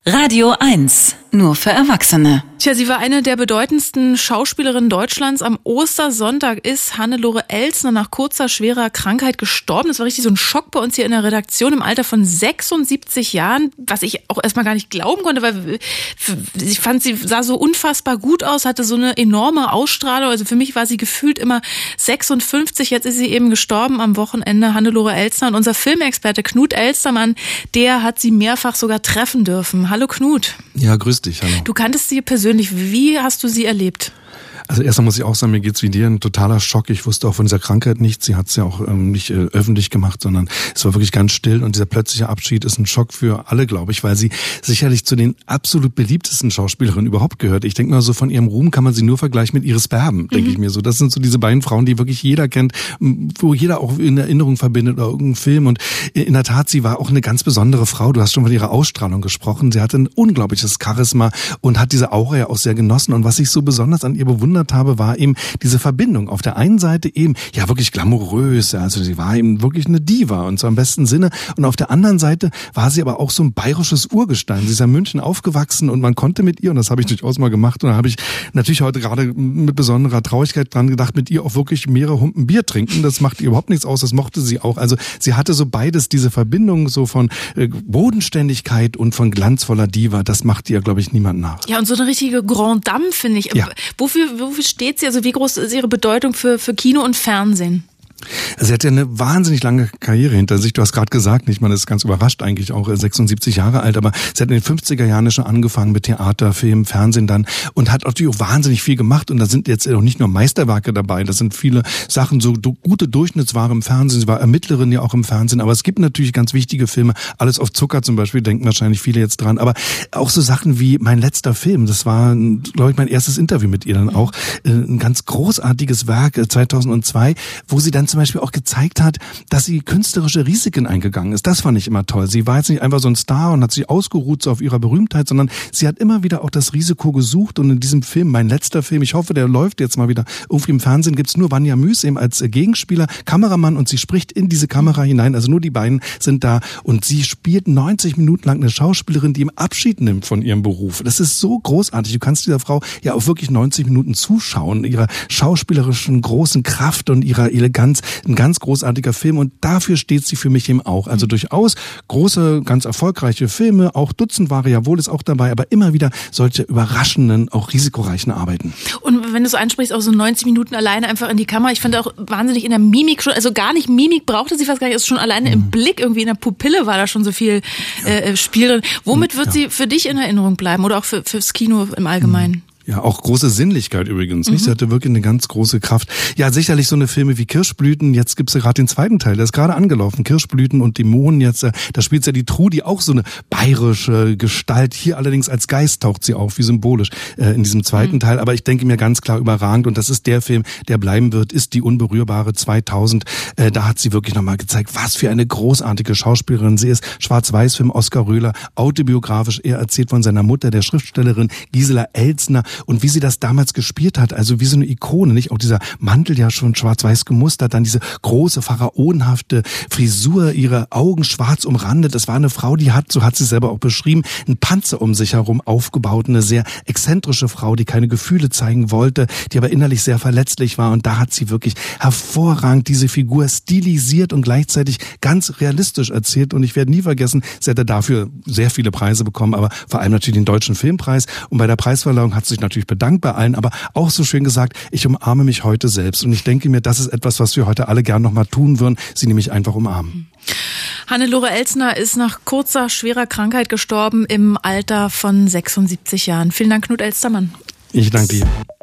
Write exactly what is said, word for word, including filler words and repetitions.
Radio eins, nur für Erwachsene. Tja, sie war eine der bedeutendsten Schauspielerinnen Deutschlands. Am Ostersonntag ist Hannelore Elsner nach kurzer, schwerer Krankheit gestorben. Das war richtig so ein Schock bei uns hier in der Redaktion im Alter von sechsundsiebzig Jahren, was ich auch erstmal gar nicht glauben konnte, weil ich fand, sie sah so unfassbar gut aus, hatte so eine enorme Ausstrahlung. Also für mich war sie gefühlt immer sechsundfünfzig. Jetzt ist sie eben gestorben am Wochenende, Hannelore Elsner. Und unser Filmexperte Knut Elstermann, der hat sie mehrfach sogar treffen dürfen. Hallo Knut. Ja, grüß dich, hallo. Du kanntest sie persönlich. Wie hast du sie erlebt? Also erstmal muss ich auch sagen, mir geht's wie dir, ein totaler Schock. Ich wusste auch von dieser Krankheit nichts. Sie hat's ja auch ähm, nicht äh, öffentlich gemacht, sondern es war wirklich ganz still. Und dieser plötzliche Abschied ist ein Schock für alle, glaube ich, weil sie sicherlich zu den absolut beliebtesten Schauspielerinnen überhaupt gehört. Ich denke mal so, von ihrem Ruhm kann man sie nur vergleichen mit Iris Berben, denke mhm. ich mir so. Das sind so diese beiden Frauen, die wirklich jeder kennt, wo jeder auch in Erinnerung verbindet oder irgendeinen Film. Und in der Tat, sie war auch eine ganz besondere Frau. Du hast schon von ihrer Ausstrahlung gesprochen. Sie hatte ein unglaubliches Charisma und hat diese Aura ja auch sehr genossen. Und was ich so besonders an ihr bewundert habe, war eben diese Verbindung. Auf der einen Seite eben, ja, wirklich glamourös, also sie war eben wirklich eine Diva und zwar im besten Sinne. Und auf der anderen Seite war sie aber auch so ein bayerisches Urgestein. Sie ist in München aufgewachsen und man konnte mit ihr, und das habe ich durchaus mal gemacht, und da habe ich natürlich heute gerade mit besonderer Traurigkeit dran gedacht, mit ihr auch wirklich mehrere Humpen Bier trinken. Das macht ihr überhaupt nichts aus, das mochte sie auch. Also sie hatte so beides, diese Verbindung so von äh, Bodenständigkeit und von glanzvoller Diva. Das macht ihr, glaube ich, niemand nach. Ja, und so eine richtige Grand Dame, finde ich. Ja. Wofür, wofür steht sie? Also wie groß ist ihre Bedeutung für, für Kino und Fernsehen? Sie hat ja eine wahnsinnig lange Karriere hinter sich. Du hast gerade gesagt, nicht, man ist ganz überrascht eigentlich auch, sechsundsiebzig Jahre alt, aber sie hat in den fünfziger Jahren schon angefangen mit Theater, Film, Fernsehen dann und hat natürlich auch wahnsinnig viel gemacht und da sind jetzt auch nicht nur Meisterwerke dabei, das sind viele Sachen, so gute Durchschnittsware im Fernsehen. Sie war Ermittlerin ja auch im Fernsehen, aber es gibt natürlich ganz wichtige Filme, Alles auf Zucker zum Beispiel, denken wahrscheinlich viele jetzt dran, aber auch so Sachen wie Mein letzter Film, das war, glaube ich, mein erstes Interview mit ihr dann auch, ein ganz großartiges Werk, zweitausendzwei, wo sie dann zum Beispiel auch gezeigt hat, dass sie künstlerische Risiken eingegangen ist. Das fand ich immer toll. Sie war jetzt nicht einfach so ein Star und hat sich ausgeruht so auf ihrer Berühmtheit, sondern sie hat immer wieder auch das Risiko gesucht und in diesem Film, mein letzter Film, ich hoffe, der läuft jetzt mal wieder irgendwie im Fernsehen, gibt's nur Vanja Müß eben als Gegenspieler, Kameramann und sie spricht in diese Kamera hinein, also nur die beiden sind da und sie spielt neunzig Minuten lang eine Schauspielerin, die im Abschied nimmt von ihrem Beruf. Das ist so großartig. Du kannst dieser Frau ja auch wirklich neunzig Minuten zuschauen, ihrer schauspielerischen großen Kraft und ihrer Eleganz. Ein ganz großartiger Film und dafür steht sie für mich eben auch. Also durchaus große, ganz erfolgreiche Filme, auch Dutzendware, jawohl, ist auch dabei, aber immer wieder solche überraschenden, auch risikoreichen Arbeiten. Und wenn du so ansprichst, auch so neunzig Minuten alleine einfach in die Kamera, ich fand auch wahnsinnig in der Mimik schon, also gar nicht Mimik brauchte sie fast gar nicht, also schon alleine im Blick, irgendwie in der Pupille war da schon so viel äh, Spiel drin. Womit wird ja. sie für dich in Erinnerung bleiben oder auch für, fürs Kino im Allgemeinen? Mhm. Ja, auch große Sinnlichkeit übrigens. Nicht? Mhm. Sie hatte wirklich eine ganz große Kraft. Ja, sicherlich so eine Filme wie Kirschblüten. Jetzt gibt's ja gerade den zweiten Teil, der ist gerade angelaufen. Kirschblüten und Dämonen. Jetzt, da spielt ja die Trudi, auch so eine bayerische Gestalt. Hier allerdings als Geist taucht sie auf, wie symbolisch äh, in diesem zweiten mhm. Teil. Aber ich denke mir ganz klar überragend. Und das ist der Film, der bleiben wird, ist die Unberührbare zweitausend. Äh, da hat sie wirklich nochmal gezeigt, was für eine großartige Schauspielerin sie ist. Schwarz-Weiß-Film, Oskar Röhler, autobiografisch. Er erzählt von seiner Mutter, der Schriftstellerin Gisela Elsner. Und wie sie das damals gespielt hat, also wie so eine Ikone, nicht? Auch dieser Mantel ja schon schwarz-weiß gemustert, dann diese große pharaonenhafte Frisur, ihre Augen schwarz umrandet. Das war eine Frau, die hat, so hat sie selber auch beschrieben, einen Panzer um sich herum aufgebaut, eine sehr exzentrische Frau, die keine Gefühle zeigen wollte, die aber innerlich sehr verletzlich war. Und da hat sie wirklich hervorragend diese Figur stilisiert und gleichzeitig ganz realistisch erzählt. Und ich werde nie vergessen, sie hätte dafür sehr viele Preise bekommen, aber vor allem natürlich den Deutschen Filmpreis. Und bei der Preisverleihung hat sie sich natürlich bedankt bei allen, aber auch so schön gesagt, ich umarme mich heute selbst. Und ich denke mir, das ist etwas, was wir heute alle gern nochmal tun würden, sie nämlich einfach umarmen. Hannelore Elsner ist nach kurzer, schwerer Krankheit gestorben im Alter von sechsundsiebzig Jahren. Vielen Dank, Knut Elstermann. Ich danke dir.